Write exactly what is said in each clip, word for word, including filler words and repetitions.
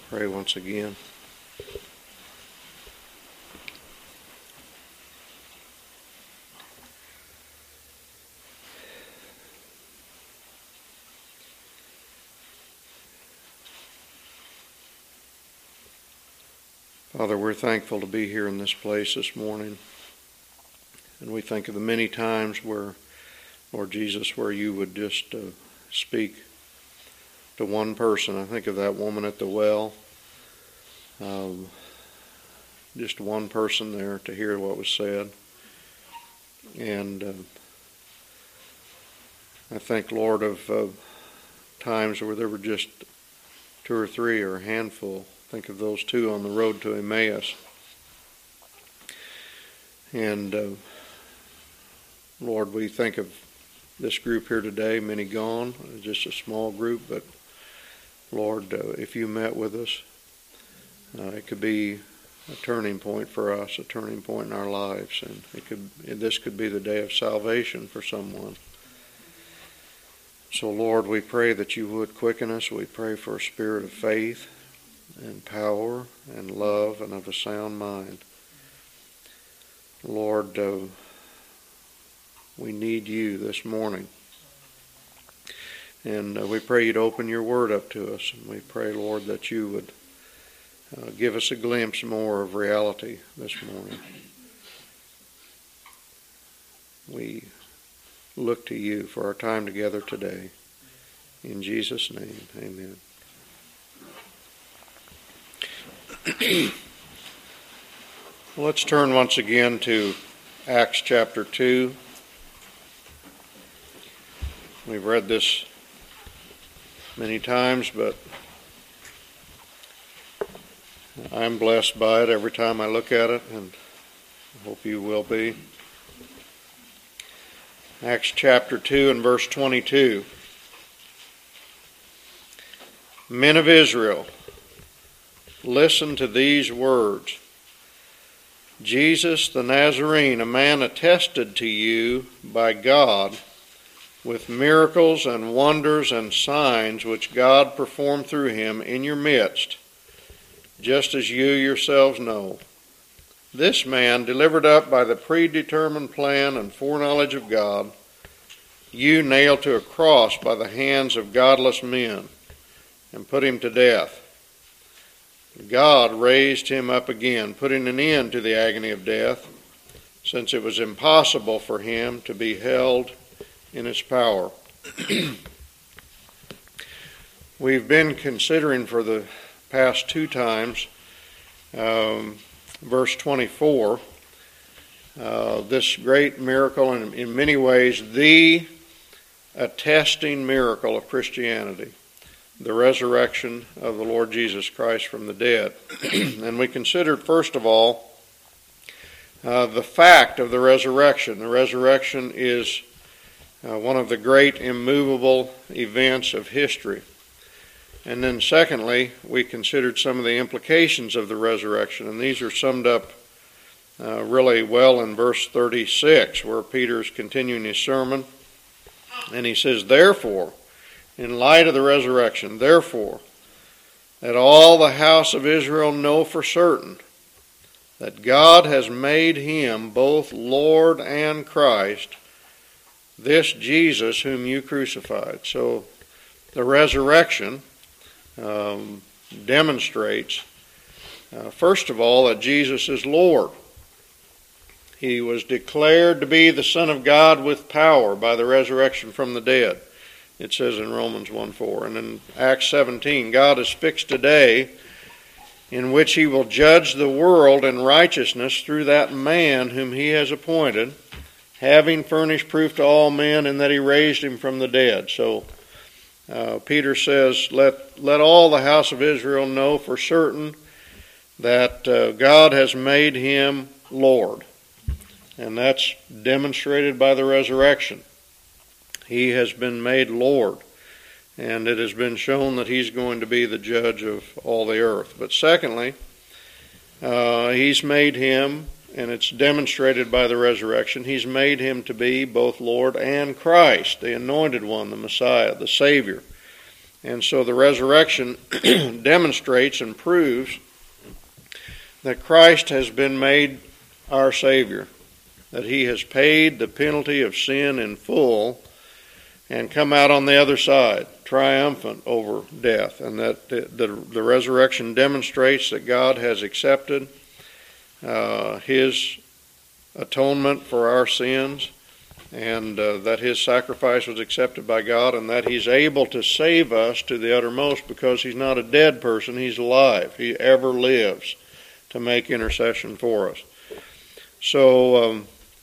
Pray once again. Father, we're thankful to be here in this place this morning. And we think of the many times where, Lord Jesus, where you would just uh, speak to one person. I think of that woman at the well. Um, just one person there to hear what was said. And uh, I think, Lord, of uh, times where there were just two or three or a handful. Think of those two on the road to Emmaus. And uh, Lord, we think of this group here today, many gone, just a small group, but Lord, uh, if you met with us, uh, it could be a turning point for us, a turning point in our lives, and it could. This could be the day of salvation for someone. So, Lord, we pray that you would quicken us. We pray for a spirit of faith and power and love and of a sound mind. Lord, uh, we need you this morning. And uh, we pray you'd open your word up to us. And we pray, Lord, that you would uh, give us a glimpse more of reality this morning. We look to you for our time together today. In Jesus' name, amen. Let's turn once again to Acts chapter two. We've read this many times, but I'm blessed by it every time I look at it, and I hope you will be. Acts chapter two and verse twenty-two. Men of Israel, listen to these words. Jesus the Nazarene, a man attested to you by God with miracles and wonders and signs which God performed through him in your midst, just as you yourselves know. This man, delivered up by the predetermined plan and foreknowledge of God, you nailed to a cross by the hands of godless men and put him to death. God raised him up again, putting an end to the agony of death, since it was impossible for him to be held in its power. We've been considering for the past two times um, verse twenty-four, uh, this great miracle, and in many ways the attesting miracle of Christianity, the resurrection of the Lord Jesus Christ from the dead. And we considered, first of all, uh, the fact of the resurrection. The resurrection is uh, one of the great immovable events of history. And then secondly, we considered some of the implications of the resurrection, and these are summed up uh, really well in verse thirty-six, where Peter's continuing his sermon, and he says, therefore, in light of the resurrection, therefore, that all the house of Israel know for certain that God has made him both Lord and Christ, this Jesus whom you crucified. So the resurrection um, demonstrates, uh, first of all, that Jesus is Lord. He was declared to be the Son of God with power by the resurrection from the dead. It says in Romans one four. And in Acts seventeen, God has fixed a day in which he will judge the world in righteousness through that man whom he has appointed, having furnished proof to all men in that he raised him from the dead. So uh, Peter says, let, let all the house of Israel know for certain that uh, God has made him Lord. And that's demonstrated by the resurrection. He has been made Lord, and it has been shown that he's going to be the judge of all the earth. But secondly, uh, he's made him, and it's demonstrated by the resurrection, he's made him to be both Lord and Christ, the anointed one, the Messiah, the Savior. And so the resurrection demonstrates and proves that Christ has been made our Savior, that he has paid the penalty of sin in full and come out on the other side, triumphant over death, and that the, the, the resurrection demonstrates that God has accepted uh, his atonement for our sins, and uh, that his sacrifice was accepted by God, and that he's able to save us to the uttermost, because he's not a dead person, he's alive. He ever lives to make intercession for us. So um,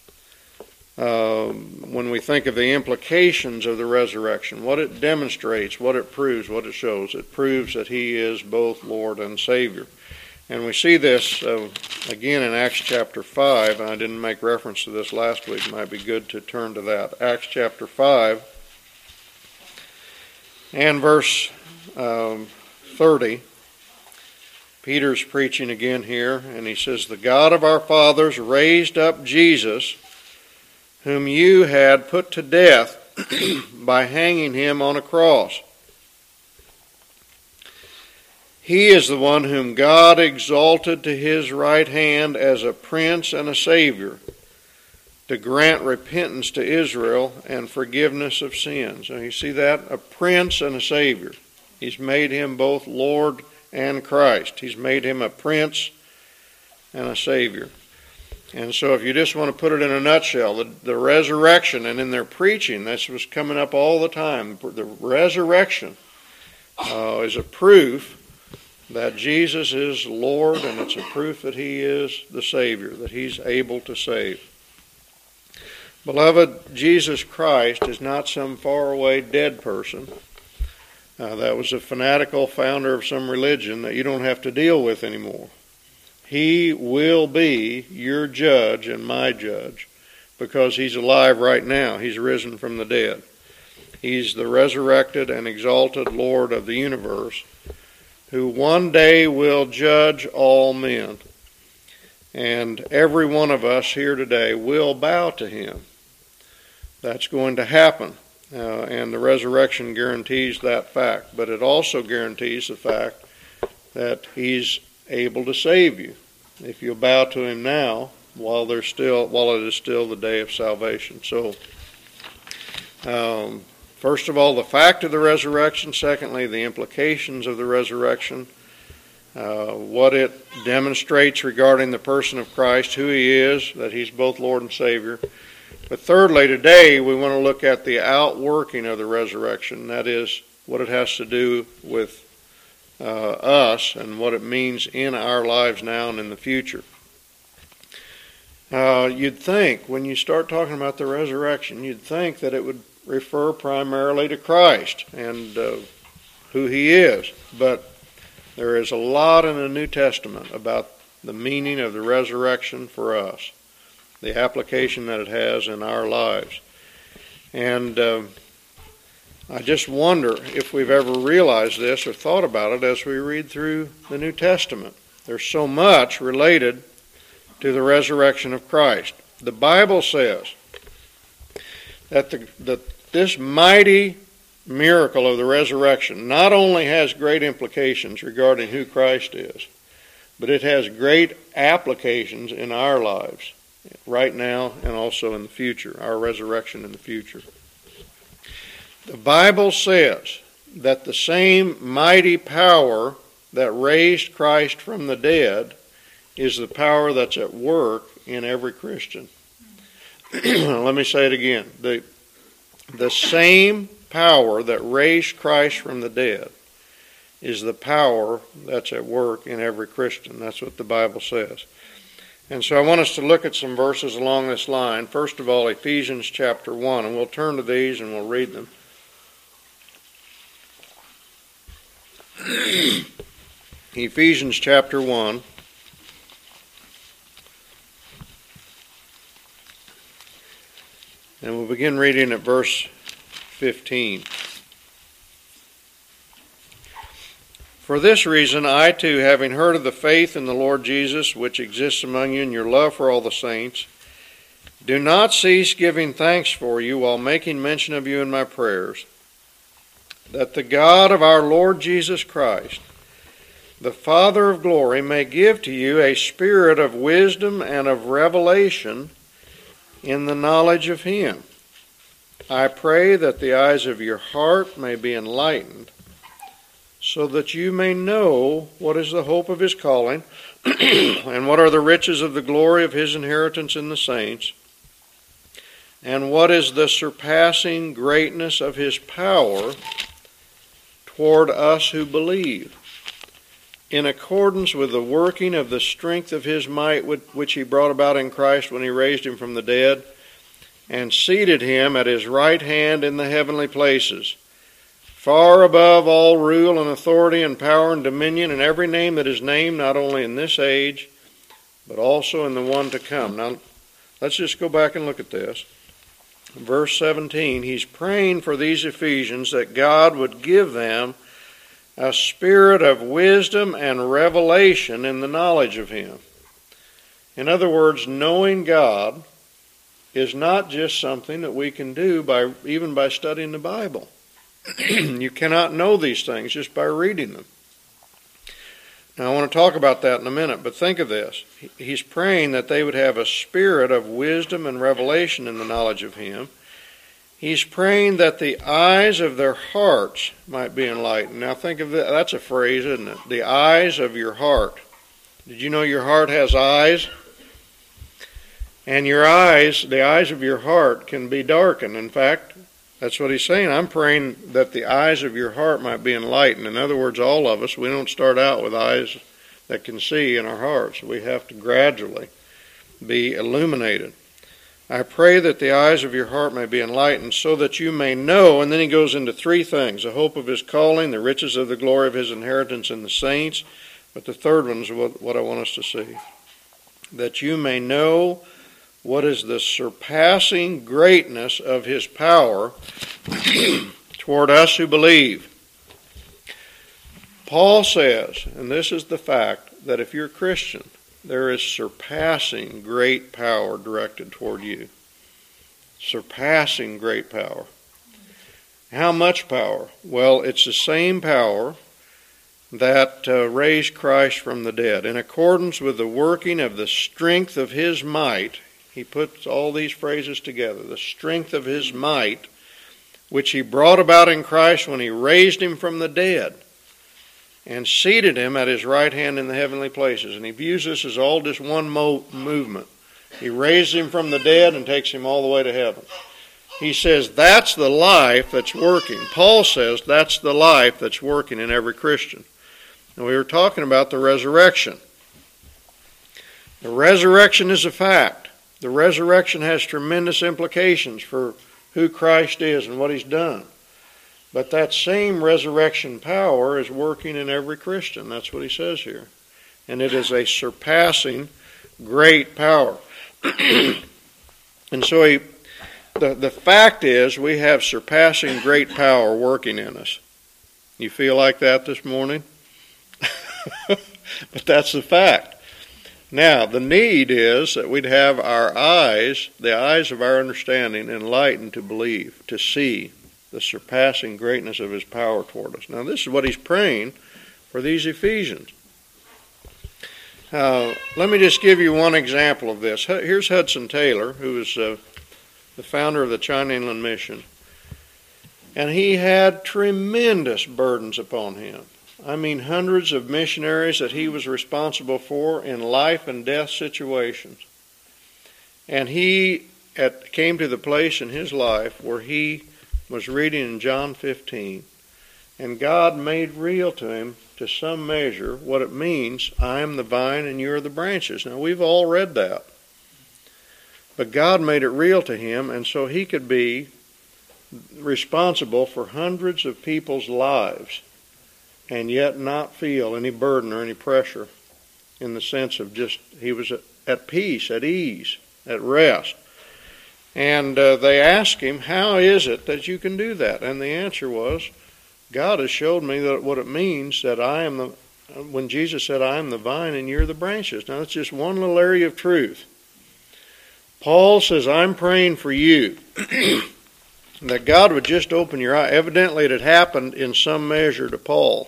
um, when we think of the implications of the resurrection, what it demonstrates, what it proves, what it shows, it proves that he is both Lord and Savior. And we see this uh, again in Acts chapter five, and I didn't make reference to this last week. It might be good to turn to that. Acts chapter five and verse um, thirty. Peter's preaching again here, and he says, "The God of our fathers raised up Jesus, whom you had put to death by hanging him on a cross. He is the one whom God exalted to his right hand as a prince and a savior, to grant repentance to Israel and forgiveness of sins." And you see that? A prince and a savior. He's made him both Lord and Christ. He's made him a prince and a savior. And so if you just want to put it in a nutshell, the, the resurrection, and in their preaching, this was coming up all the time, the resurrection uh, is a proof that Jesus is Lord, and it's a proof that he is the Savior, that he's able to save. Beloved, Jesus Christ is not some faraway dead person. Uh, that was a fanatical founder of some religion that you don't have to deal with anymore. He will be your judge and my judge, because he's alive right now. He's risen from the dead. He's the resurrected and exalted Lord of the universe, who one day will judge all men. And every one of us here today will bow to him. That's going to happen. Uh, and the resurrection guarantees that fact. But it also guarantees the fact that he's able to save you if you'll bow to him now while there's still while it is still the day of salvation. So um, first of all, the fact of the resurrection. Secondly, the implications of the resurrection, uh, what it demonstrates regarding the person of Christ, who he is, that he's both Lord and Savior. But thirdly, today we want to look at the outworking of the resurrection. That is, what it has to do with uh, us and what it means in our lives now and in the future. Uh, you'd think, when you start talking about the resurrection, you'd think that it would refer primarily to Christ and uh, who he is. But there is a lot in the New Testament about the meaning of the resurrection for us, the application that it has in our lives. And uh, I just wonder if we've ever realized this or thought about it as we read through the New Testament. There's so much related to the resurrection of Christ. The Bible says that, the, that this mighty miracle of the resurrection not only has great implications regarding who Christ is, but it has great applications in our lives right now and also in the future, our resurrection in the future. The Bible says that the same mighty power that raised Christ from the dead is the power that's at work in every Christian. Let me say it again. The, the same power that raised Christ from the dead is the power that's at work in every Christian. That's what the Bible says. And so I want us to look at some verses along this line. First of all, Ephesians chapter one, and we'll turn to these and we'll read them. Ephesians chapter one. And we'll begin reading at verse fifteen. "For this reason, I too, having heard of the faith in the Lord Jesus, which exists among you, and your love for all the saints, do not cease giving thanks for you while making mention of you in my prayers, that the God of our Lord Jesus Christ, the Father of glory, may give to you a spirit of wisdom and of revelation in the knowledge of Him. I pray that the eyes of your heart may be enlightened, so that you may know what is the hope of His calling, and what are the riches of the glory of His inheritance in the saints, and what is the surpassing greatness of His power toward us who believe, in accordance with the working of the strength of His might, which He brought about in Christ when He raised Him from the dead, and seated Him at His right hand in the heavenly places, far above all rule and authority and power and dominion and every name that is named, not only in this age, but also in the one to come. Now, let's just go back and look at this. Verse seventeen, he's praying for these Ephesians that God would give them a spirit of wisdom and revelation in the knowledge of Him. In other words, knowing God is not just something that we can do by even by studying the Bible. You cannot know these things just by reading them. Now, I want to talk about that in a minute, but think of this. He's praying that they would have a spirit of wisdom and revelation in the knowledge of Him. He's praying that the eyes of their hearts might be enlightened. Now, think of that. That's a phrase, isn't it? The eyes of your heart. Did you know your heart has eyes? And your eyes, the eyes of your heart, can be darkened. In fact, that's what he's saying. I'm praying that the eyes of your heart might be enlightened. In other words, all of us, we don't start out with eyes that can see in our hearts. We have to gradually be illuminated. I pray that the eyes of your heart may be enlightened, so that you may know, and then he goes into three things: the hope of His calling, the riches of the glory of His inheritance in the saints. But the third one is what, what I want us to see. That you may know what is the surpassing greatness of His power toward us who believe. Paul says, and this is the fact, that if you're a Christian, there is surpassing great power directed toward you. Surpassing great power. How much power? Well, it's the same power that uh, raised Christ from the dead. In accordance with the working of the strength of His might, he puts all these phrases together. The strength of His might, which He brought about in Christ when He raised Him from the dead and seated Him at His right hand in the heavenly places. And he views this as all just one mo- movement. He raised Him from the dead and takes Him all the way to heaven. He says that's the life that's working. Paul says that's the life that's working in every Christian. And we were talking about the resurrection. The resurrection is a fact. The resurrection has tremendous implications for who Christ is and what He's done. But that same resurrection power is working in every Christian. That's what he says here. And it is a surpassing great power. And so he, the, the fact is we have surpassing great power working in us. You feel like that this morning? But that's the fact. Now, the need is that we'd have our eyes, the eyes of our understanding, enlightened to believe, to see the surpassing greatness of His power toward us. Now, this is what he's praying for these Ephesians. Uh, let me just give you one example of this. Here's Hudson Taylor, who is uh, the founder of the China Inland Mission. And he had tremendous burdens upon him. I mean, hundreds of missionaries that he was responsible for in life and death situations. And he at, came to the place in his life where he was reading in John fifteen, and God made real to him, to some measure, what it means, I am the vine and you are the branches. Now, we've all read that. But God made it real to him, and so he could be responsible for hundreds of people's lives and yet not feel any burden or any pressure, in the sense of just, he was at peace, at ease, at rest. And uh, they asked him, how is it that you can do that? And the answer was, God has showed me that what it means that I am the, when Jesus said, I am the vine and you're the branches. Now, that's just one little area of truth. Paul says, I'm praying for you that God would just open your eye. Evidently it had happened in some measure to Paul.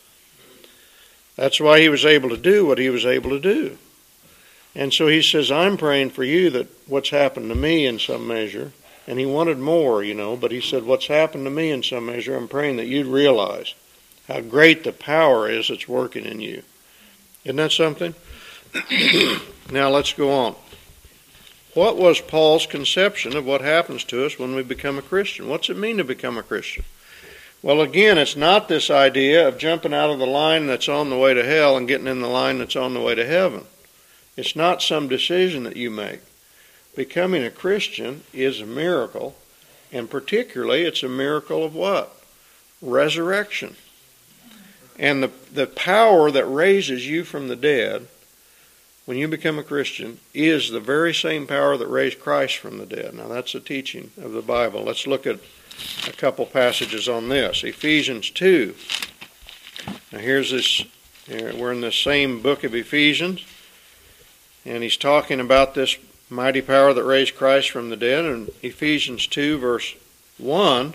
That's why he was able to do what he was able to do. And so he says, I'm praying for you that what's happened to me in some measure, and he wanted more, you know, but he said, what's happened to me in some measure, I'm praying that you'd realize how great the power is that's working in you. Isn't that something? Now let's go on. What was Paul's conception of what happens to us when we become a Christian? What's it mean to become a Christian? Well, again, it's not this idea of jumping out of the line that's on the way to hell and getting in the line that's on the way to heaven. It's not some decision that you make. Becoming a Christian is a miracle, and particularly it's a miracle of what? Resurrection. And the, the power that raises you from the dead when you become a Christian is the very same power that raised Christ from the dead. Now that's the teaching of the Bible. Let's look at a couple passages on this. Ephesians two. Now here's this, we're in the same book of Ephesians, and he's talking about this mighty power that raised Christ from the dead. In Ephesians two, verse one,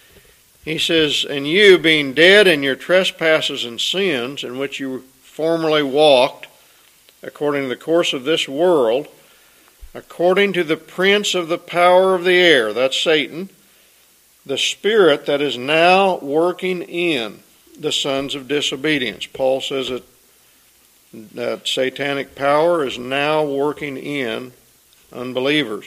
he says, and you, being dead in your trespasses and sins, in which you formerly walked, according to the course of this world, according to the prince of the power of the air, that's Satan, the spirit that is now working in the sons of disobedience. Paul says that, that satanic power is now working in unbelievers.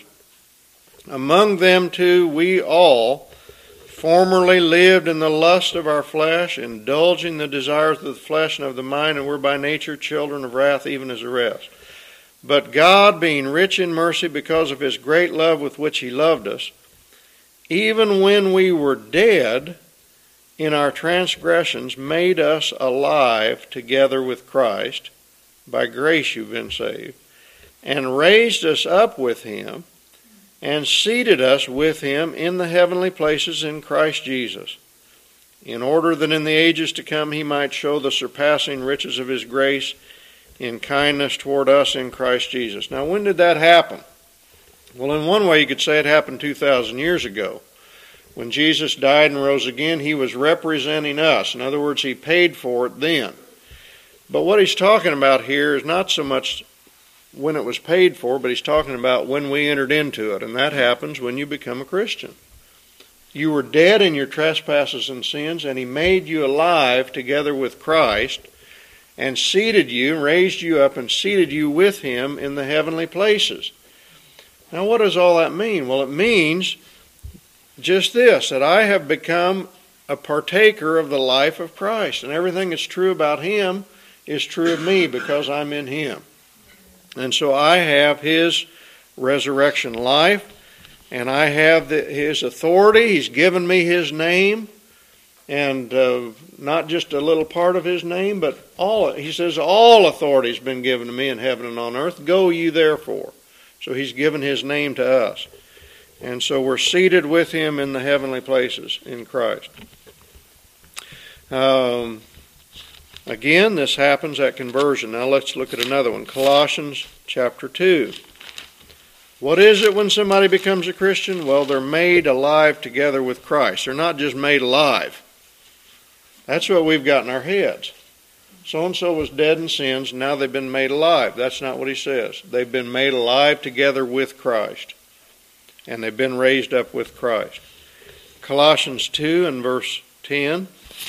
Among them too we all formerly lived in the lust of our flesh, indulging the desires of the flesh and of the mind, and were by nature children of wrath, even as the rest. But God, being rich in mercy because of his great love with which he loved us, even when we were dead in our transgressions, made us alive together with Christ. By grace you've been saved. And raised us up with him, and seated us with him in the heavenly places in Christ Jesus, in order that in the ages to come he might show the surpassing riches of his grace in kindness toward us in Christ Jesus. Now, when did that happen? Well, in one way you could say it happened two thousand years ago. When Jesus died and rose again, he was representing us. In other words, he paid for it then. But what he's talking about here is not so much when it was paid for, but he's talking about when we entered into it, and that happens when you become a Christian. You were dead in your trespasses and sins, and he made you alive together with Christ, and seated you, and raised you up, and seated you with him in the heavenly places. Now what does all that mean? Well, it means just this, that I have become a partaker of the life of Christ, and everything that's true about him is true of me because I'm in him. And so I have his resurrection life, and I have the, his authority. He's given me his name, and uh, not just a little part of his name, but all. He says, all authority has been given to me in heaven and on earth. Go you therefore. So he's given his name to us. And so we're seated with him in the heavenly places in Christ. Um... Again, this happens at conversion. Now let's look at another one. Colossians chapter two. What is it when somebody becomes a Christian? Well, they're made alive together with Christ. They're not just made alive. That's what we've got in our heads. So-and-so was dead in sins, now they've been made alive. That's not what he says. They've been made alive together with Christ. And they've been raised up with Christ. Colossians two and verse ten.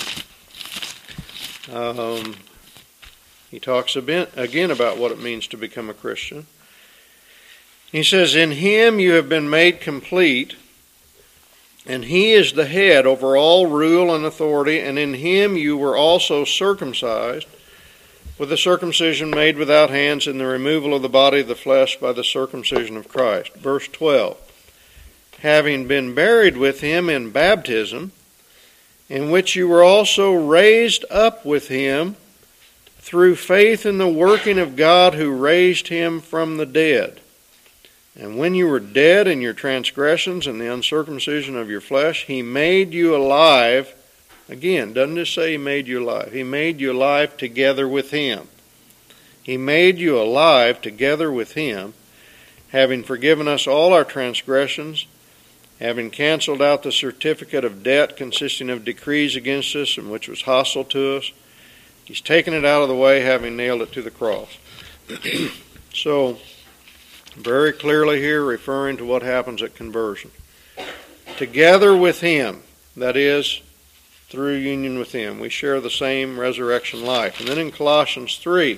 Um, he talks a bit, again about what it means to become a Christian. He says, in him you have been made complete, and he is the head over all rule and authority, and in him you were also circumcised, with the circumcision made without hands, in the removal of the body of the flesh by the circumcision of Christ. Verse twelve, having been buried with him in baptism, in which you were also raised up with him through faith in the working of God who raised him from the dead. And when you were dead in your transgressions and the uncircumcision of your flesh, he made you alive. Again, doesn't just say he made you alive. He made you alive together with him. He made you alive together with him, having forgiven us all our transgressions, having canceled out the certificate of debt consisting of decrees against us and which was hostile to us. He's taken it out of the way, having nailed it to the cross. So, very clearly here referring to what happens at conversion. Together with him, that is, through union with him, we share the same resurrection life. And then in Colossians three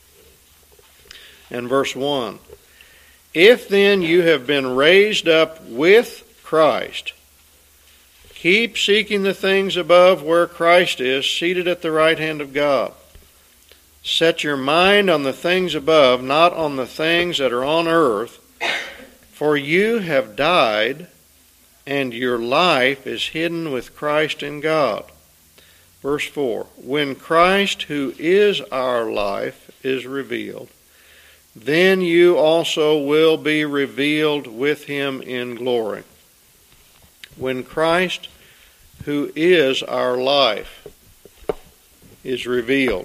and verse one, if then you have been raised up with Christ, keep seeking the things above where Christ is, seated at the right hand of God. Set your mind on the things above, not on the things that are on earth, for you have died, and your life is hidden with Christ in God. Verse four, when Christ, who is our life, is revealed, then you also will be revealed with him in glory. When Christ, who is our life, is revealed.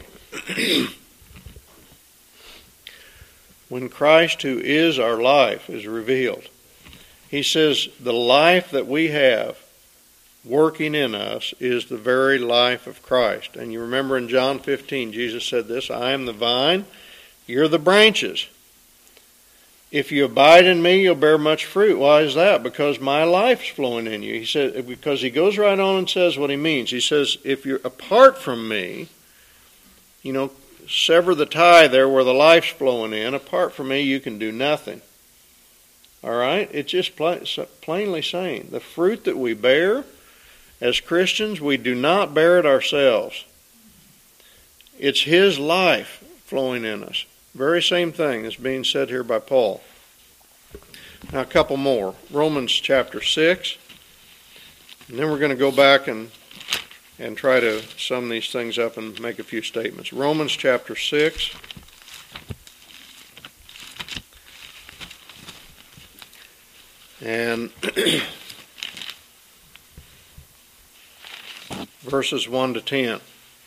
When Christ, who is our life, is revealed. He says the life that we have working in us is the very life of Christ. And you remember in John fifteen, Jesus said this, I am the vine, you're the branches. If you abide in me, you'll bear much fruit. Why is that? Because my life's flowing in you. He said, because he goes right on and says what he means. He says, if you're apart from me, you know, sever the tie there where the life's flowing in. Apart from me, you can do nothing. All right? It's just plainly saying the fruit that we bear as Christians, we do not bear it ourselves. It's his life flowing in us. Very same thing is being said here by Paul. Now a couple more. Romans chapter six. And then we're going to go back and and try to sum these things up and make a few statements. Romans chapter six. And verses one to ten.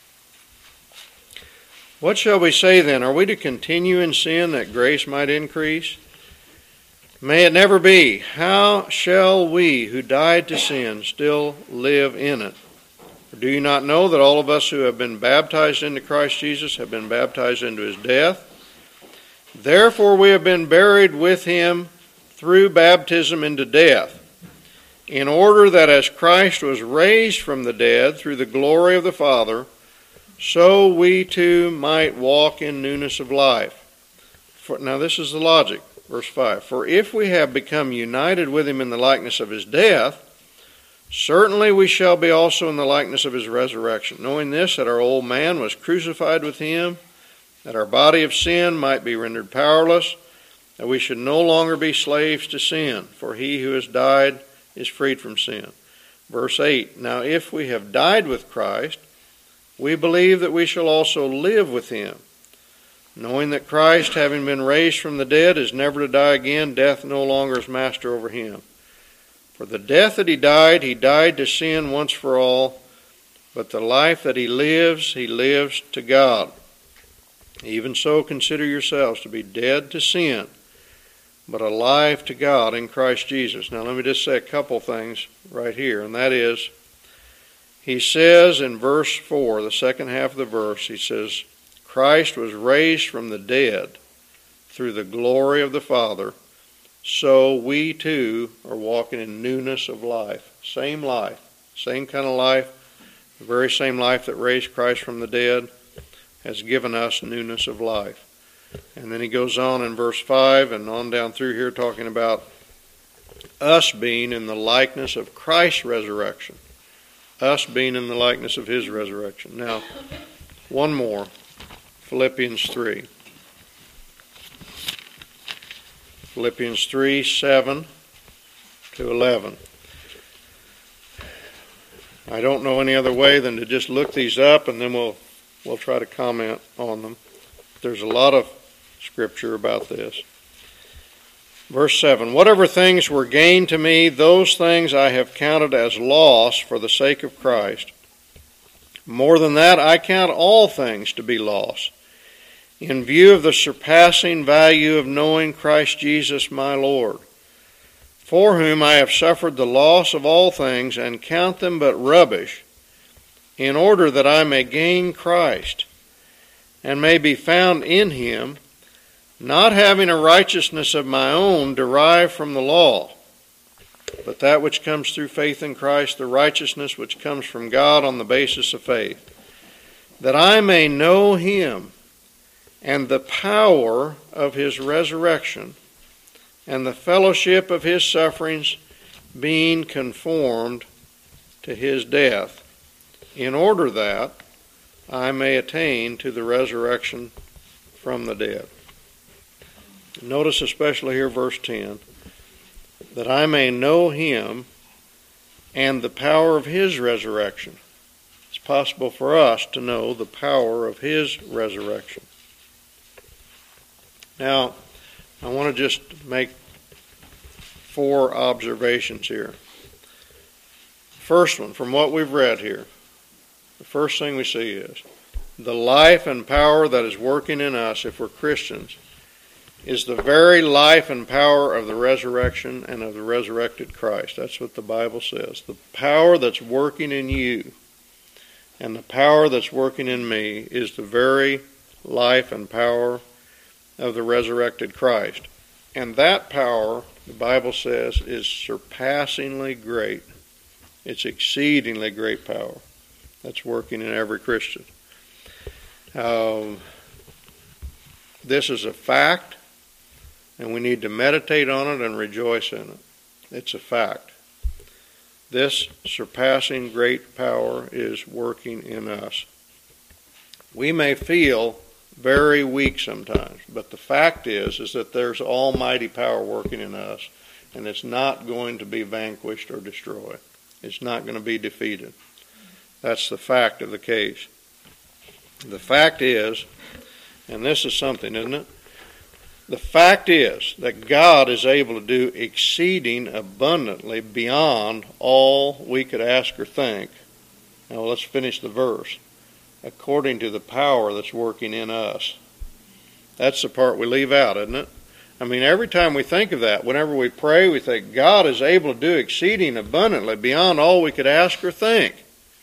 What shall we say then? Are we to continue in sin that grace might increase? May it never be. How shall we who died to sin still live in it? Or do you not know that all of us who have been baptized into Christ Jesus have been baptized into his death? Therefore we have been buried with him through baptism into death, in order that as Christ was raised from the dead through the glory of the Father, so we too might walk in newness of life. For, now this is the logic, verse five. For if we have become united with him in the likeness of his death, certainly we shall be also in the likeness of his resurrection, knowing this, that our old man was crucified with him, that our body of sin might be rendered powerless, that we should no longer be slaves to sin, for he who has died is freed from sin. Verse eight, now if we have died with Christ, we believe that we shall also live with him, knowing that Christ, having been raised from the dead, is never to die again. Death no longer is master over him. For the death that he died, he died to sin once for all, but the life that he lives, he lives to God. Even so, consider yourselves to be dead to sin, but alive to God in Christ Jesus. Now let me just say a couple things right here, and that is, he says in verse four, the second half of the verse, he says, Christ was raised from the dead through the glory of the Father, so we too are walking in newness of life. Same life, same kind of life, the very same life that raised Christ from the dead has given us newness of life. And then he goes on in verse five and on down through here talking about us being in the likeness of Christ's resurrection. Us being in the likeness of his resurrection. Now, one more. Philippians three. Philippians three, seven to eleven. I don't know any other way than to just look these up and then we'll we'll try to comment on them. There's a lot of scripture about this. Verse seven, whatever things were gained to me, those things I have counted as loss for the sake of Christ. More than that, I count all things to be loss, in view of the surpassing value of knowing Christ Jesus my Lord. for whom I have suffered the loss of all things, and count them but rubbish, in order that I may gain Christ, and may be found in him, not having a righteousness of my own derived from the law, but that which comes through faith in Christ, the righteousness which comes from God on the basis of faith, that I may know him, and the power of his resurrection, and the fellowship of his sufferings, being conformed to his death, in order that I may attain to the resurrection from the dead. Notice especially here verse ten, that I may know him and the power of his resurrection. It's possible for us to know the power of his resurrection. Now, I want to just make four observations here. First one, from what we've read here, the first thing we see is the life and power that is working in us, if we're Christians, is the very life and power of the resurrection and of the resurrected Christ. That's what the Bible says. The power that's working in you and the power that's working in me is the very life and power of the resurrected Christ. And that power, the Bible says, is surpassingly great. It's exceedingly great power that's working in every Christian. Um, this is a fact, and we need to meditate on it and rejoice in it. It's a fact. This surpassing great power is working in us. We may feel very weak sometimes, but the fact is is that there's almighty power working in us, and it's not going to be vanquished or destroyed. It's not going to be defeated. That's the fact of the case. The fact is, and this is something, isn't it? The fact is that God is able to do exceeding abundantly beyond all we could ask or think. Now let's finish the verse. According to the power that's working in us. That's the part we leave out, isn't it? I mean, every time we think of that, whenever we pray, we think God is able to do exceeding abundantly beyond all we could ask or think.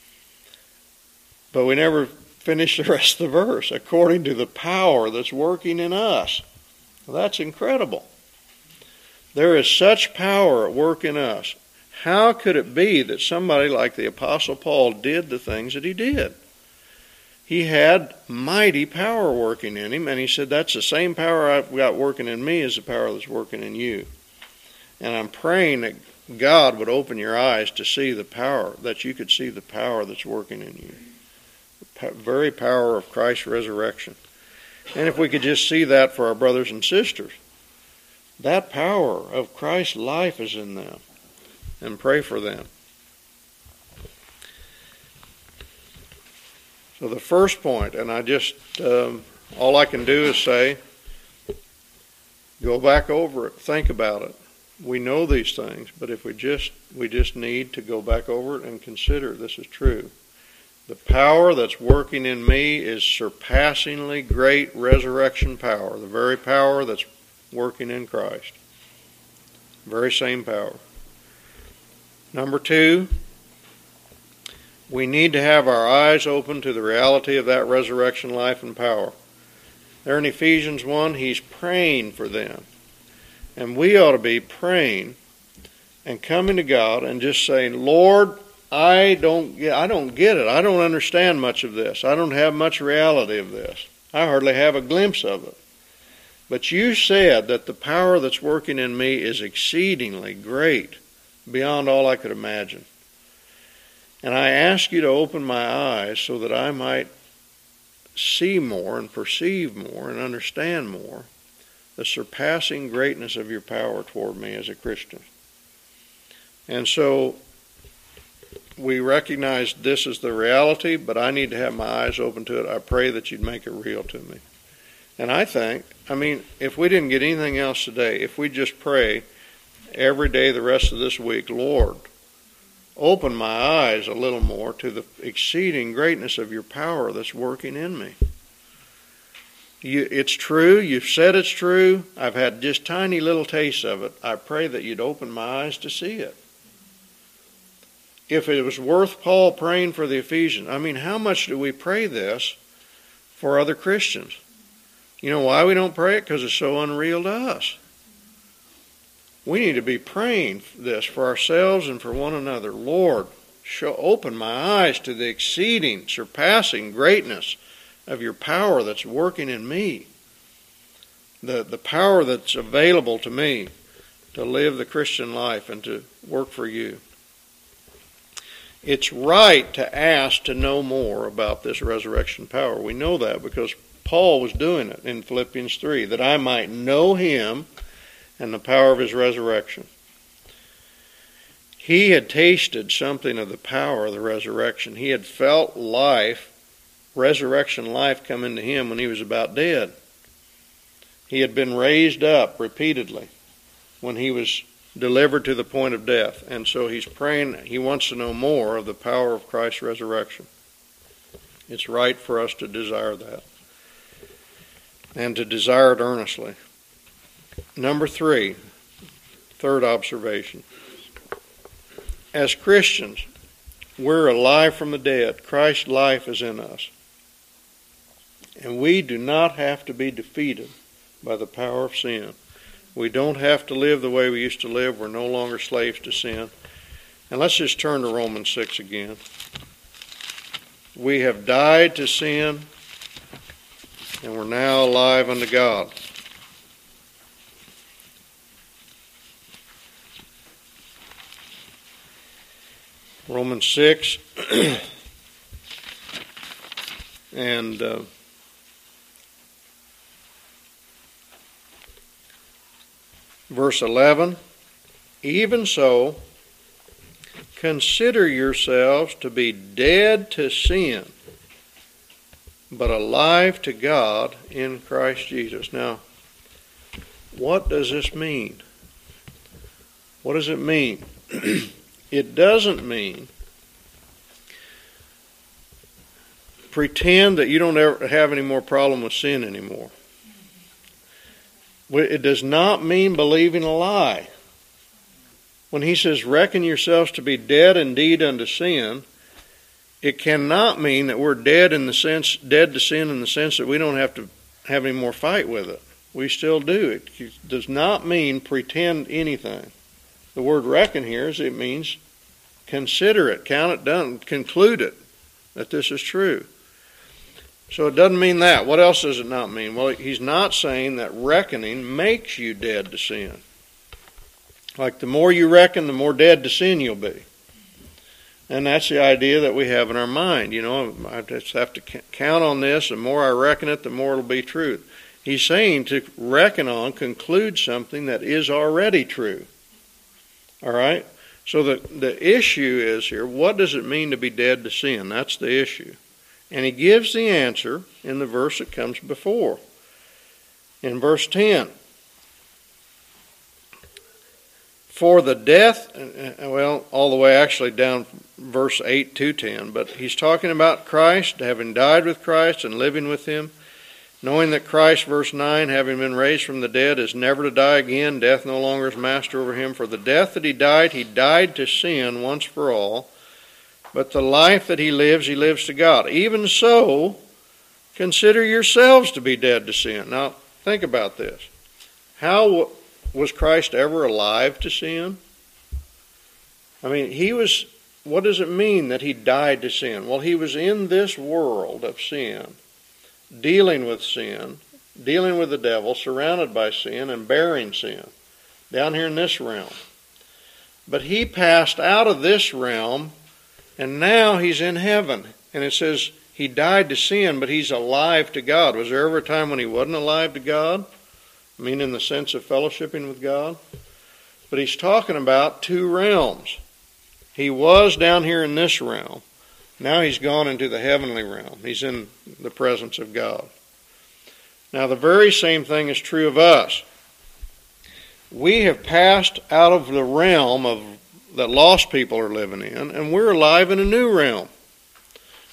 But we never finish the rest of the verse. According to the power that's working in us. Well, that's incredible. There is such power at work in us. How could it be that somebody like the Apostle Paul did the things that he did? He had mighty power working in him, and he said, that's the same power I've got working in me as the power that's working in you. And I'm praying that God would open your eyes to see the power, that you could see the power that's working in you. The very power of Christ's resurrection. And if we could just see that for our brothers and sisters, that power of Christ's life is in them, and pray for them. So the first point, and I just, um, all I can do is say, go back over it, think about it. We know these things, but if we just, we just need to go back over it and consider this is true. The power that's working in me is surpassingly great resurrection power, the very power that's working in Christ. Very same power. Number two, we need to have our eyes open to the reality of that resurrection life and power. There in Ephesians one, he's praying for them. And we ought to be praying and coming to God and just saying, Lord, I don't get, I don't get it. I don't understand much of this. I don't have much reality of this. I hardly have a glimpse of it. But you said that the power that's working in me is exceedingly great, beyond all I could imagine. And I ask you to open my eyes so that I might see more and perceive more and understand more the surpassing greatness of your power toward me as a Christian. And so we recognize this is the reality, but I need to have my eyes open to it. I pray that you'd make it real to me. And I think, I mean, if we didn't get anything else today, if we just pray every day the rest of this week, Lord, open my eyes a little more to the exceeding greatness of your power that's working in me. You, it's true. You've said it's true. I've had just tiny little tastes of it. I pray that you'd open my eyes to see it. If it was worth Paul praying for the Ephesians, I mean, how much do we pray this for other Christians? You know why we don't pray it? Because it's so unreal to us. We need to be praying this for ourselves and for one another. Lord, show, open my eyes to the exceeding, surpassing greatness of your power that's working in me. The, the power that's available to me to live the Christian life and to work for you. It's right to ask to know more about this resurrection power. We know that because Paul was doing it in Philippians three, that I might know him and the power of his resurrection. He had tasted something of the power of the resurrection. He had felt life, resurrection life, come into him when he was about dead. He had been raised up repeatedly when he was delivered to the point of death. And so he's praying, he wants to know more of the power of Christ's resurrection. It's right for us to desire that. And to desire it earnestly. Number three, third observation. As Christians, we're alive from the dead. Christ's life is in us. And we do not have to be defeated by the power of sin. We don't have to live the way we used to live. We're no longer slaves to sin. And let's just turn to Romans six again. We have died to sin, and we're now alive unto God. Romans six and uh, verse eleven, even so, consider yourselves to be dead to sin, but alive to God in Christ Jesus. Now, what does this mean? What does it mean? It doesn't mean pretend that you don't ever have any more problem with sin anymore. It does not mean believing a lie. When he says, reckon yourselves to be dead indeed unto sin, it cannot mean that we're dead in the sense, dead to sin in the sense that we don't have to have any more fight with it. We still do. It does not mean pretend anything. The word reckon here is it means consider it, count it done, conclude it, that this is true. So it doesn't mean that. What else does it not mean? Well, he's not saying that reckoning makes you dead to sin. Like the more you reckon, the more dead to sin you'll be. And that's the idea that we have in our mind. You know, I just have to count on this. The more I reckon it, the more it'll be truth. He's saying to reckon on, conclude something that is already true. All right? So the, the issue is here, what does it mean to be dead to sin? That's the issue. And he gives the answer in the verse that comes before. In verse ten. For the death, well, all the way actually down verse eight to ten, but he's talking about Christ, having died with Christ and living with him, knowing that Christ, verse nine, having been raised from the dead, is never to die again. Death no longer is master over him. For the death that he died, he died to sin once for all. But the life that he lives, he lives to God. Even so, consider yourselves to be dead to sin. Now, think about this. How was Christ ever alive to sin? I mean, he was, what does it mean that he died to sin? Well, he was in this world of sin, dealing with sin, dealing with the devil, surrounded by sin, and bearing sin, down here in this realm. But he passed out of this realm, and now he's in heaven. And it says he died to sin, but he's alive to God. Was there ever a time when he wasn't alive to God? I mean, in the sense of fellowshipping with God. But he's talking about two realms. He was down here in this realm. Now he's gone into the heavenly realm. He's in the presence of God. Now the very same thing is true of us. We have passed out of the realm of that lost people are living in, and we're alive in a new realm.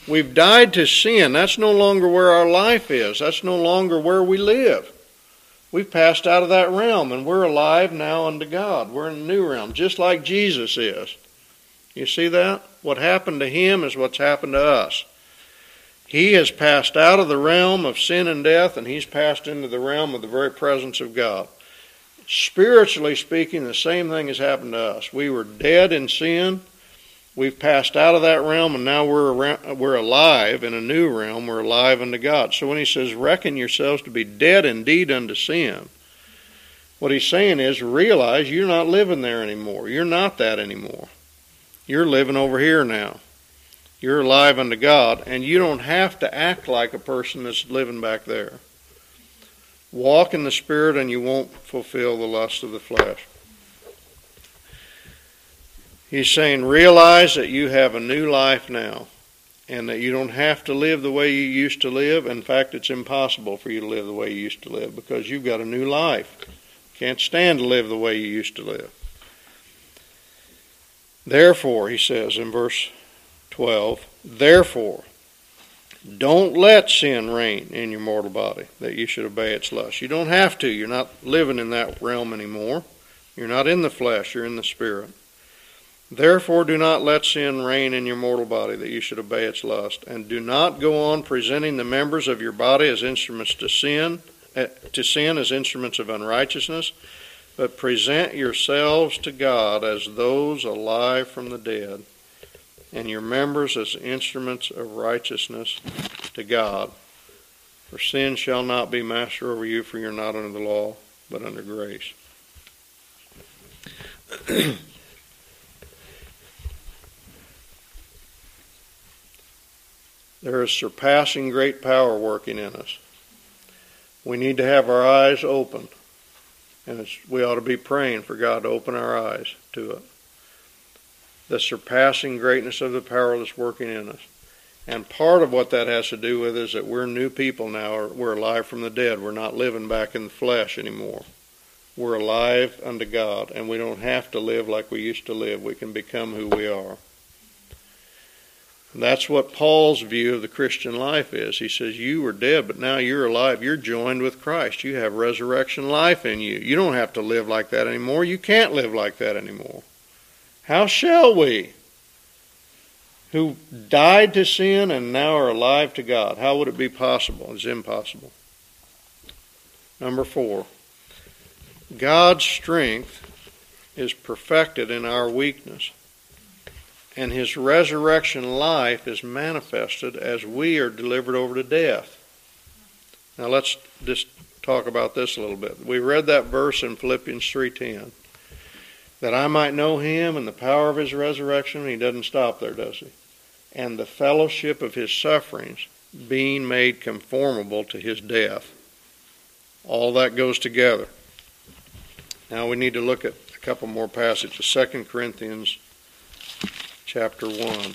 We've died to sin. That's no longer where our life is. That's no longer where we live. We've passed out of that realm, and we're alive now unto God. We're in a new realm, just like Jesus is. You see that? What happened to him is what's happened to us. He has passed out of the realm of sin and death, and he's passed into the realm of the very presence of God. Spiritually speaking, the same thing has happened to us. We were dead in sin. We've passed out of that realm, and now we're around, we're alive in a new realm. We're alive unto God. So when he says, reckon yourselves to be dead indeed unto sin, what he's saying is, realize you're not living there anymore. You're not that anymore. You're living over here now. You're alive unto God, and you don't have to act like a person that's living back there. Walk in the Spirit, and you won't fulfill the lust of the flesh. He's saying, realize that you have a new life now, and that you don't have to live the way you used to live. In fact, it's impossible for you to live the way you used to live, because you've got a new life. You can't stand to live the way you used to live. Therefore, he says in verse twelve, therefore, don't let sin reign in your mortal body, that you should obey its lust. You don't have to. You're not living in that realm anymore. You're not in the flesh. You're in the Spirit. Therefore, do not let sin reign in your mortal body, that you should obey its lust. And do not go on presenting the members of your body as instruments to sin, uh, to sin as instruments of unrighteousness, but present yourselves to God as those alive from the dead, and your members as instruments of righteousness to God. For sin shall not be master over you, for you're not under the law, but under grace. There is surpassing great power working in us. We need to have our eyes open, and it's, we ought to be praying for God to open our eyes to it. The surpassing greatness of the power that's working in us. And part of what that has to do with is that we're new people now. We're alive from the dead. We're not living back in the flesh anymore. We're alive unto God, and we don't have to live like we used to live. We can become who we are. And that's what Paul's view of the Christian life is. He says, you were dead, but now you're alive. You're joined with Christ. You have resurrection life in you. You don't have to live like that anymore. You can't live like that anymore. How shall we, who died to sin and now are alive to God? How would it be possible? It's impossible. Number four, God's strength is perfected in our weakness, and his resurrection life is manifested as we are delivered over to death. Now let's just talk about this a little bit. We read that verse in Philippians three ten. That I might know him and the power of his resurrection. He doesn't stop there, does he? And the fellowship of his sufferings, being made conformable to his death. All that goes together. Now we need to look at a couple more passages. Second Corinthians chapter one.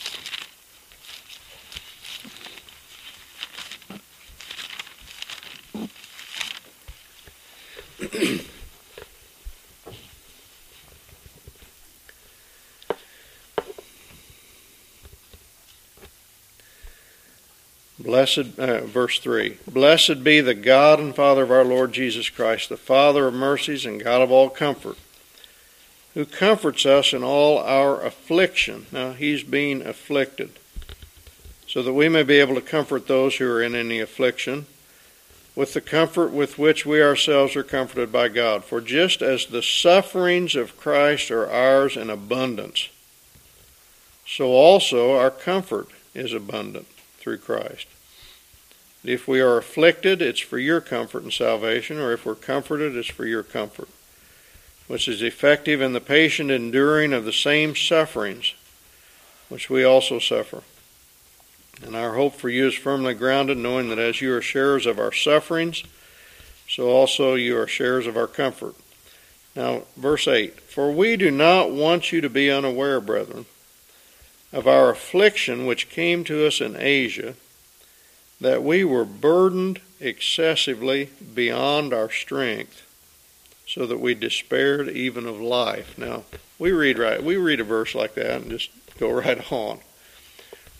Blessed, uh, verse three, blessed be the God and Father of our Lord Jesus Christ, the Father of mercies and God of all comfort, who comforts us in all our affliction. Now, he's being afflicted, so that we may be able to comfort those who are in any affliction, with the comfort with which we ourselves are comforted by God. For just as the sufferings of Christ are ours in abundance, so also our comfort is abundant through Christ. If we are afflicted, it's for your comfort and salvation, or if we're comforted, it's for your comfort, which is effective in the patient enduring of the same sufferings which we also suffer. And our hope for you is firmly grounded, knowing that as you are sharers of our sufferings, so also you are sharers of our comfort. Now, verse eight, for we do not want you to be unaware, brethren, of our affliction which came to us in Asia, that we were burdened excessively beyond our strength, so that we despaired even of life. Now, we read right, we read a verse like that and just go right on.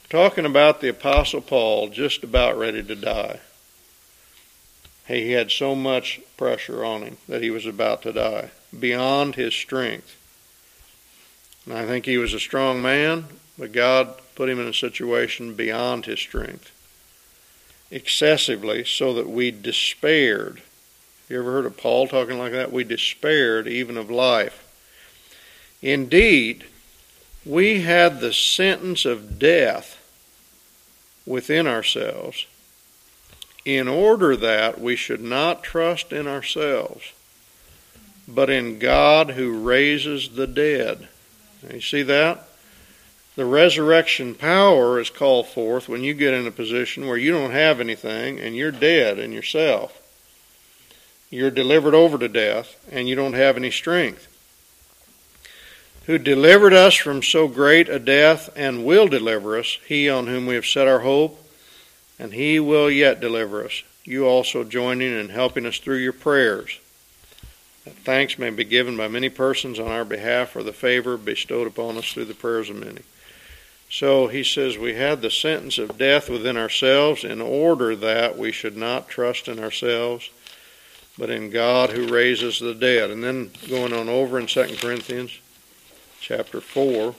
talking about the Apostle Paul just about ready to die. He had so much pressure on him that he was about to die, beyond his strength. And I think he was a strong man, but God put him in a situation beyond his strength, excessively, so that we despaired. You ever heard of Paul talking like that? We despaired even of life. Indeed, we had the sentence of death within ourselves, in order that we should not trust in ourselves, but in God who raises the dead. Now, you see that? The resurrection power is called forth when you get in a position where you don't have anything and you're dead in yourself. You're delivered over to death and you don't have any strength. Who delivered us from so great a death and will deliver us, he on whom we have set our hope, and he will yet deliver us. You also joining and helping us through your prayers, that thanks may be given by many persons on our behalf for the favor bestowed upon us through the prayers of many. So he says we had the sentence of death within ourselves in order that we should not trust in ourselves, but in God who raises the dead. And then going on over in Second Corinthians chapter four,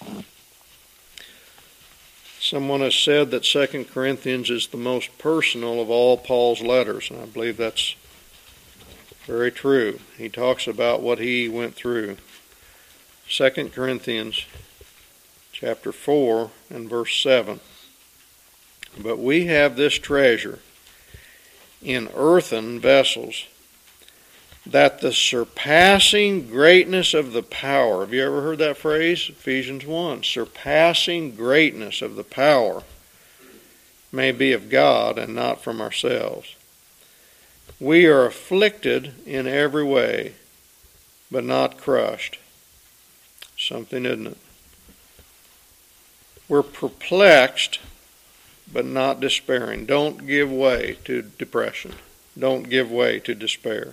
someone has said that Second Corinthians is the most personal of all Paul's letters, and I believe that's very true. He talks about what he went through. Second Corinthians chapter four and verse seven. But we have this treasure in earthen vessels, that the surpassing greatness of the power, have you ever heard that phrase? Ephesians one, surpassing greatness of the power may be of God and not from ourselves. We are afflicted in every way, but not crushed. Something, isn't it? We're perplexed, but not despairing. Don't give way to depression. Don't give way to despair.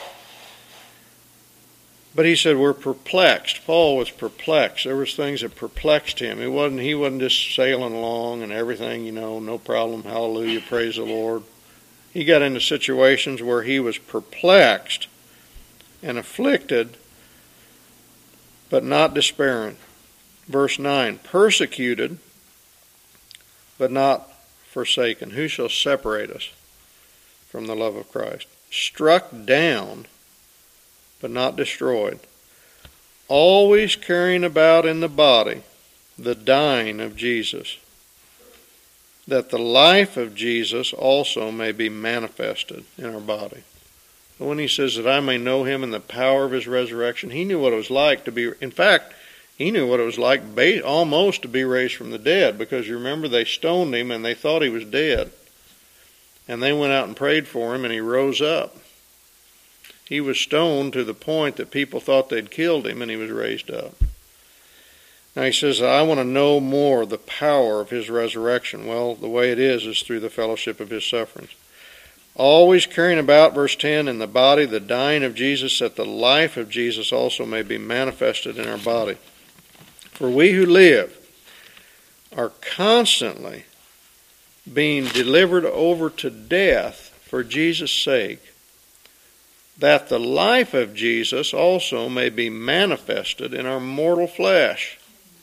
But he said we're perplexed. Paul was perplexed. There was things that perplexed him. He wasn't, he wasn't just sailing along and everything, you know, no problem, hallelujah, praise the Lord. He got into situations where he was perplexed and afflicted, but not despairing. Verse nine, persecuted, but not forsaken. Who shall separate us from the love of Christ? Struck down, but not destroyed. Always carrying about in the body the dying of Jesus, that the life of Jesus also may be manifested in our body. But when he says that I may know him in the power of his resurrection, he knew what it was like to be, in fact, he knew what it was like almost to be raised from the dead, because you remember they stoned him and they thought he was dead. And they went out and prayed for him and he rose up. He was stoned to the point that people thought they'd killed him, and he was raised up. Now he says, I want to know more the power of his resurrection. Well, the way it is is through the fellowship of his sufferings. Always carrying about, verse ten, in the body the dying of Jesus, that the life of Jesus also may be manifested in our body. For we who live are constantly being delivered over to death for Jesus' sake, that the life of Jesus also may be manifested in our mortal flesh.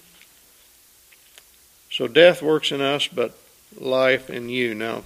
So death works in us, but life in you. Now,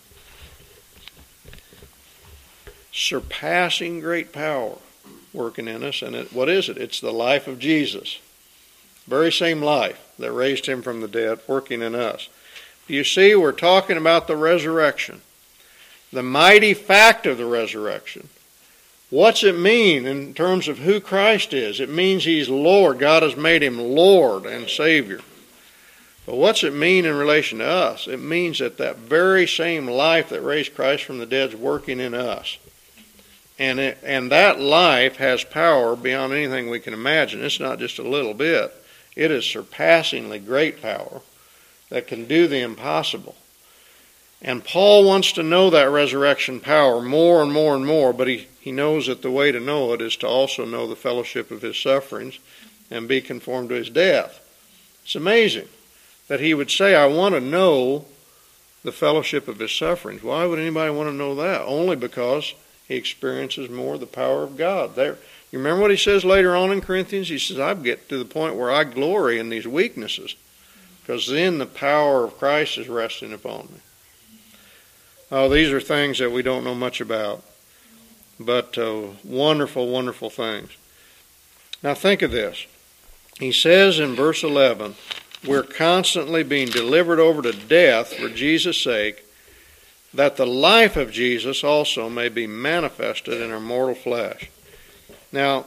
surpassing great power working in us, and it, what is it? It's the life of Jesus. Very same life that raised him from the dead working in us. You see, we're talking about the resurrection, the mighty fact of the resurrection. What's it mean in terms of who Christ is? It means he's Lord. God has made him Lord and Savior. But what's it mean in relation to us? It means that that very same life that raised Christ from the dead is working in us. And, it, and that life has power beyond anything we can imagine. It's not just a little bit. It is surpassingly great power that can do the impossible. And Paul wants to know that resurrection power more and more and more, but he, he knows that the way to know it is to also know the fellowship of his sufferings and be conformed to his death. It's amazing. that he would say, I want to know the fellowship of his sufferings. Why would anybody want to know that? Only because he experiences more of the power of God. There, you remember what he says later on in Corinthians? He says, I get to the point where I glory in these weaknesses, because then the power of Christ is resting upon me. Oh, these are things that we don't know much about, but uh, wonderful, wonderful things. Now think of this. He says in verse eleven, we're constantly being delivered over to death for Jesus' sake, that the life of Jesus also may be manifested in our mortal flesh. Now,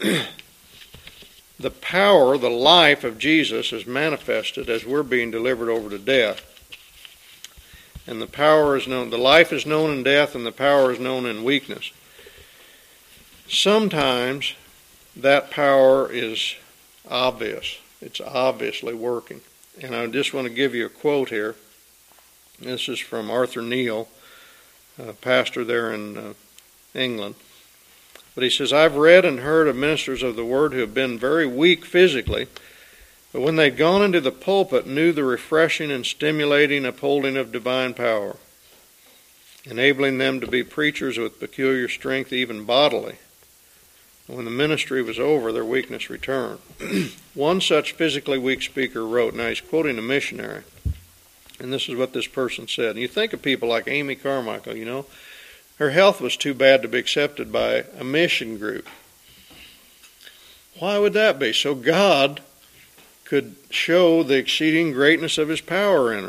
the power, the life of Jesus is manifested as we're being delivered over to death. And the power is known, the life is known in death, and the power is known in weakness. Sometimes that power is obvious. It's obviously working. And I just want to give you a quote here. This is from Arthur Neal, a pastor there in uh, England. But he says, I've read and heard of ministers of the word who have been very weak physically, but when they'd gone into the pulpit, knew the refreshing and stimulating upholding of divine power, enabling them to be preachers with peculiar strength, even bodily. When the ministry was over, their weakness returned. One such physically weak speaker wrote, now he's quoting a missionary, and this is what this person said. And you think of people like Amy Carmichael, you know, her health was too bad to be accepted by a mission group. Why would that be? So God could show the exceeding greatness of his power in her.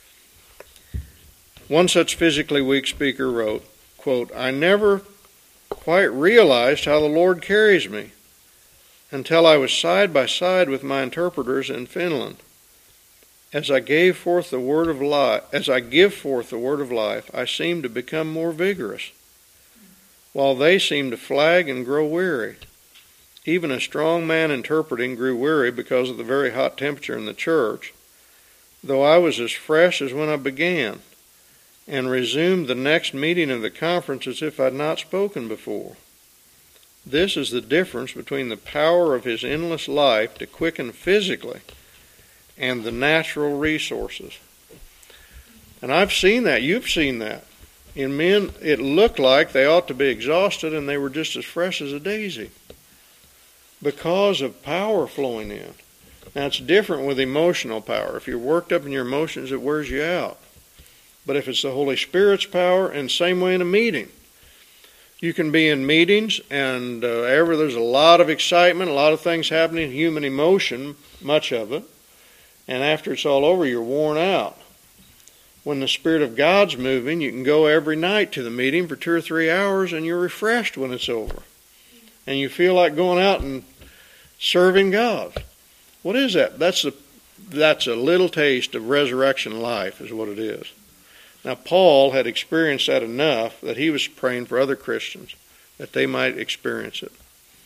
One such physically weak speaker wrote, quote, I never quite realized how the Lord carries me until I was side by side with my interpreters in Finland. As I gave forth the word of life, as I give forth the word of life, I seem to become more vigorous, while they seem to flag and grow weary. Even a strong man interpreting grew weary because of the very hot temperature in the church, though I was as fresh as when I began, and resumed the next meeting of the conference as if I'd not spoken before. This is the difference between the power of his endless life to quicken physically and the natural resources. And I've seen that. You've seen that. In men, it looked like they ought to be exhausted, and they were just as fresh as a daisy because of power flowing in. Now, it's different with emotional power. If you're worked up in your emotions, it wears you out. But if it's the Holy Spirit's power, and same way in a meeting. You can be in meetings, and uh, ever there's a lot of excitement, a lot of things happening, human emotion, much of it. And after it's all over, you're worn out. When the Spirit of God's moving, you can go every night to the meeting for two or three hours, and you're refreshed when it's over. And you feel like going out and serving God. What is that? That's a, that's a little taste of resurrection life is what it is. Now, Paul had experienced that enough that he was praying for other Christians that they might experience it.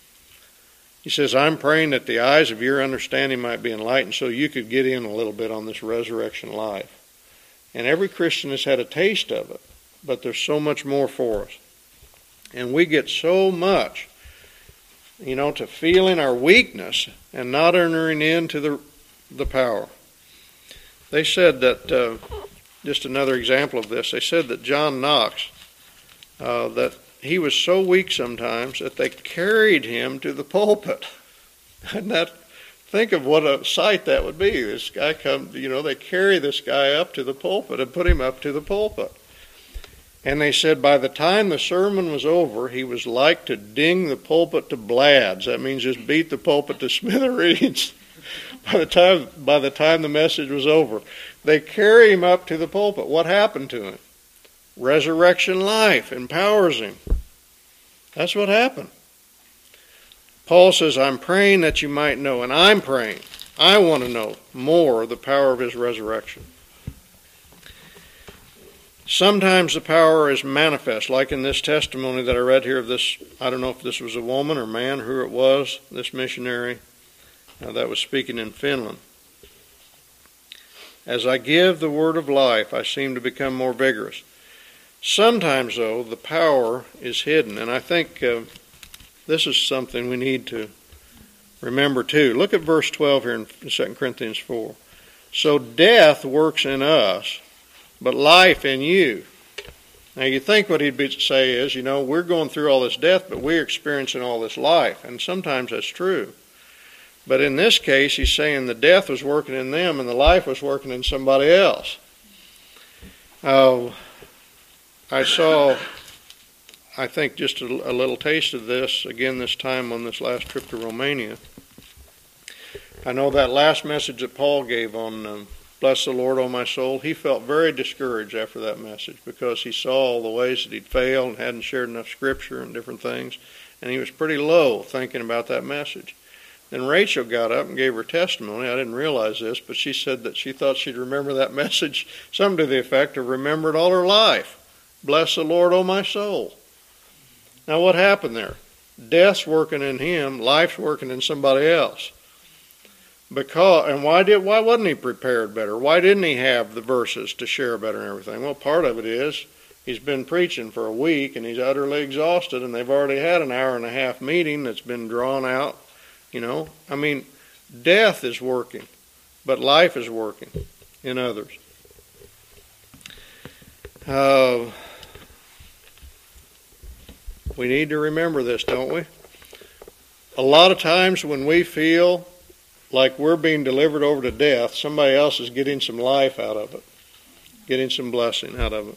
He says, I'm praying that the eyes of your understanding might be enlightened so you could get in a little bit on this resurrection life. And every Christian has had a taste of it, but there's so much more for us. And we get so much, you know, to feeling our weakness and not entering into the, the power. They said that, uh, just another example of this, they said that John Knox, uh, that he was so weak sometimes that they carried him to the pulpit. And that, think of what a sight that would be. This guy comes, you know, they carry this guy up to the pulpit and put him up to the pulpit. And they said by the time the sermon was over, he was like to ding the pulpit to blads. That means just beat the pulpit to smithereens. By the time, by the time the message was over, they carry him up to the pulpit. What happened to him? Resurrection life empowers him. That's what happened. Paul says, I'm praying that you might know, and I'm praying. I want to know more of the power of his resurrection. Sometimes the power is manifest, like in this testimony that I read here of this, I don't know if this was a woman or man, who it was, this missionary uh, that was speaking in Finland. As I give the word of life, I seem to become more vigorous. Sometimes, though, the power is hidden, and I think uh, this is something we need to remember too. Look at verse twelve here in Second Corinthians four. So death works in us, but life in you. Now you think what he'd be, say is, you know, we're going through all this death, but we're experiencing all this life. And sometimes that's true. But in this case, he's saying the death was working in them and the life was working in somebody else. Uh, I saw, I think, just a, a little taste of this, again this time on this last trip to Romania. I know that last message that Paul gave on um, Bless the Lord, O my soul, he felt very discouraged after that message because he saw all the ways that he'd failed and hadn't shared enough scripture and different things, and he was pretty low thinking about that message. Then Rachel got up and gave her testimony. I didn't realize this, but she said that she thought she'd remember that message, something to the effect of remember it all her life. Bless the Lord, O my soul. Now what happened there? Death's working in him, life's working in somebody else. Because and why did why wasn't he prepared better? Why didn't he have the verses to share better and everything? Well, part of it is he's been preaching for a week and he's utterly exhausted, and they've already had an hour and a half meeting that's been drawn out. You know, I mean, death is working, but life is working in others. Uh, we need to remember this, don't we? A lot of times when we feel like we're being delivered over to death, somebody else is getting some life out of it, getting some blessing out of it.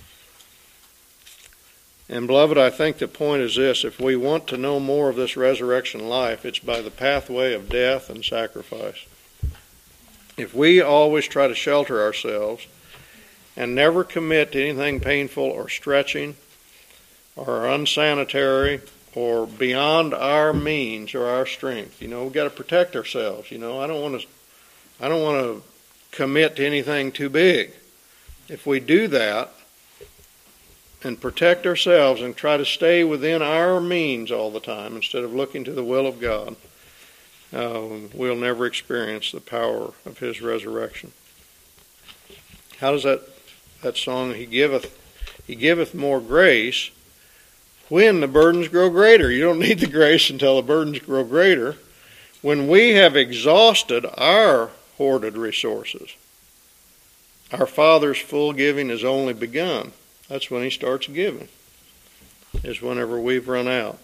And beloved, I think the point is this: if we want to know more of this resurrection life, it's by the pathway of death and sacrifice. If we always try to shelter ourselves and never commit to anything painful or stretching or unsanitary or beyond our means or our strength, you know, we've got to protect ourselves. You know, I don't want to, I don't want to commit to anything too big. If we do that and protect ourselves and try to stay within our means all the time instead of looking to the will of God, um, we'll never experience the power of His resurrection. How does that that song? He giveth, He giveth more grace when the burdens grow greater. You don't need the grace until the burdens grow greater. When we have exhausted our hoarded resources, our Father's full giving has only begun. That's when He starts giving, is whenever we've run out.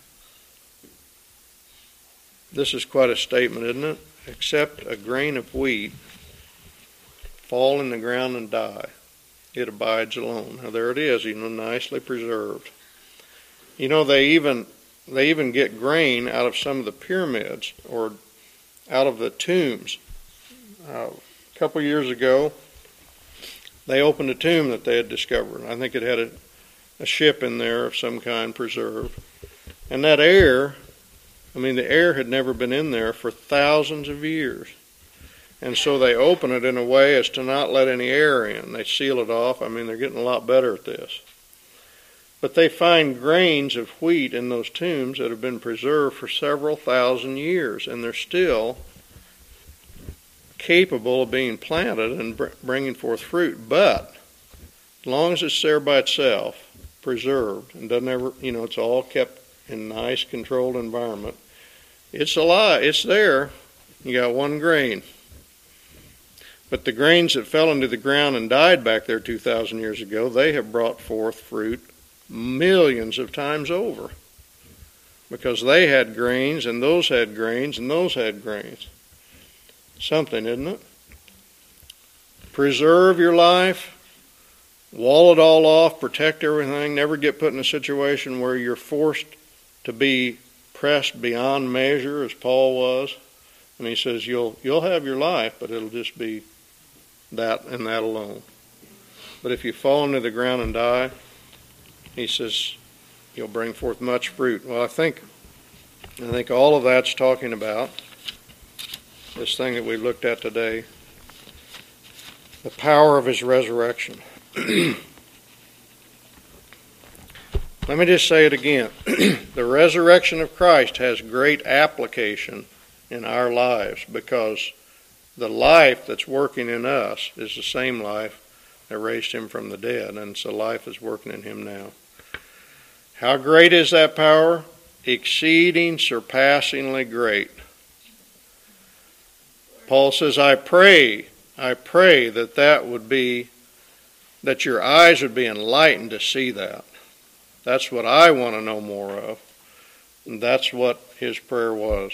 This is quite a statement, isn't it? Except a grain of wheat fall in the ground and die, it abides alone. Now there it is, you know, nicely preserved. You know, they even they even get grain out of some of the pyramids or out of the tombs. Uh, a couple years ago, they opened a tomb that they had discovered. I think it had a, a ship in there of some kind preserved. And that air, I mean, the air had never been in there for thousands of years. And so they open it in a way as to not let any air in. They seal it off. I mean, they're getting a lot better at this. But they find grains of wheat in those tombs that have been preserved for several thousand years, and they're still capable of being planted and br- bringing forth fruit. But as long as it's there by itself, preserved, and doesn't ever, you know, it's all kept in a nice, controlled environment, it's alive. It's there. You got one grain. But the grains that fell into the ground and died back there two thousand years ago, they have brought forth fruit millions of times over, because they had grains and those had grains and those had grains. Something, isn't it? Preserve your life, wall it all off, protect everything, never get put in a situation where you're forced to be pressed beyond measure, as Paul was. And he says you'll you'll have your life, but it'll just be that and that alone. But if you fall into the ground and die, he says you'll bring forth much fruit. Well, I think I think all of that's talking about this thing that we looked at today, the power of His resurrection. Let me just say it again. The resurrection of Christ has great application in our lives, because the life that's working in us is the same life that raised Him from the dead, and so life is working in Him now. How great is that power? Exceeding, surpassingly great. Paul says, I pray I pray that that would be, that your eyes would be enlightened to see that. That's what I want to know more of. And that's what his prayer was.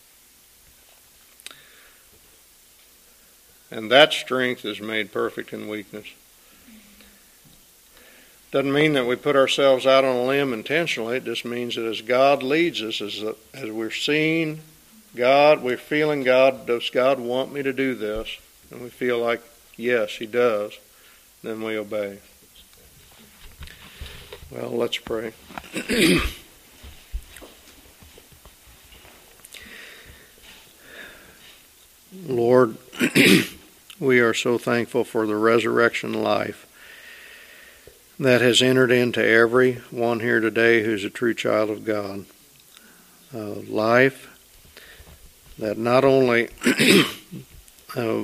And that strength is made perfect in weakness. Doesn't mean that we put ourselves out on a limb intentionally. It just means that as God leads us, as, as we're seeing God, we're feeling God, does God want me to do this? And we feel like, yes, he does. Then we obey. Well, let's pray. Lord, we are so thankful for the resurrection life that has entered into every one here today who's a true child of God. Uh, life that not only uh,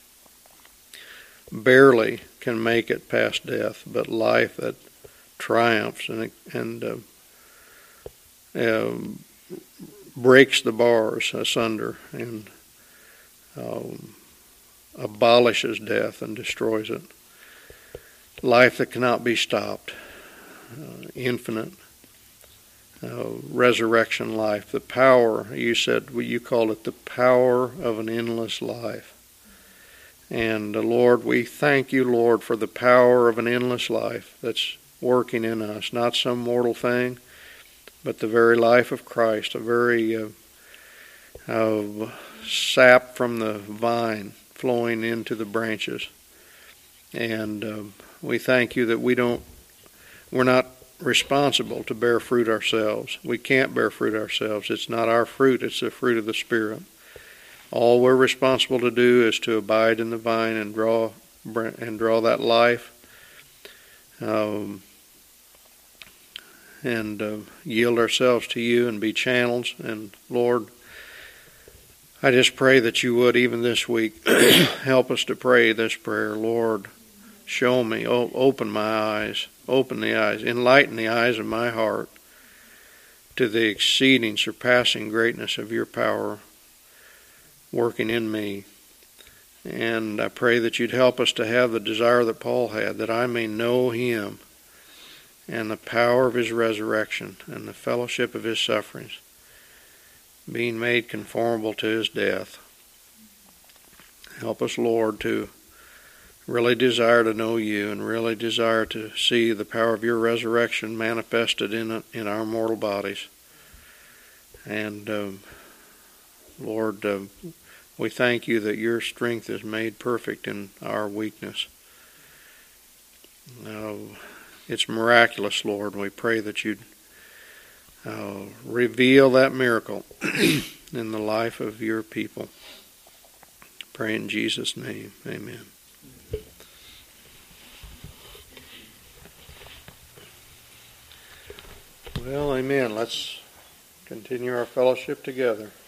barely can make it past death, but life that triumphs and, and uh, uh, breaks the bars asunder and um, abolishes death and destroys it. Life that cannot be stopped, uh, infinite, uh, resurrection life, the power, you said, you called it the power of an endless life. And uh, Lord, we thank you, Lord, for the power of an endless life that's working in us, not some mortal thing, but the very life of Christ, a very uh, uh, sap from the vine flowing into the branches. And uh, we thank you that we don't, we're not responsible to bear fruit ourselves. We can't bear fruit ourselves. It's not our fruit, it's the fruit of the Spirit. All we're responsible to do is to abide in the vine and draw and draw that life, um, and uh, yield ourselves to you and be channels. And Lord, I just pray that you would, even this week, help us to pray this prayer. Lord, show me, oh, open my eyes, open the eyes, enlighten the eyes of my heart to the exceeding, surpassing greatness of your power working in me. And I pray that you'd help us to have the desire that Paul had, that I may know him and the power of his resurrection and the fellowship of his sufferings, being made conformable to his death. Help us, Lord, to really desire to know you and really desire to see the power of your resurrection manifested in in our mortal bodies. And um, Lord, uh, we thank you that your strength is made perfect in our weakness. Uh, it's miraculous, Lord. We pray that you'd uh, reveal that miracle in the life of your people. Pray in Jesus' name. Amen. Well, amen. Let's continue our fellowship together.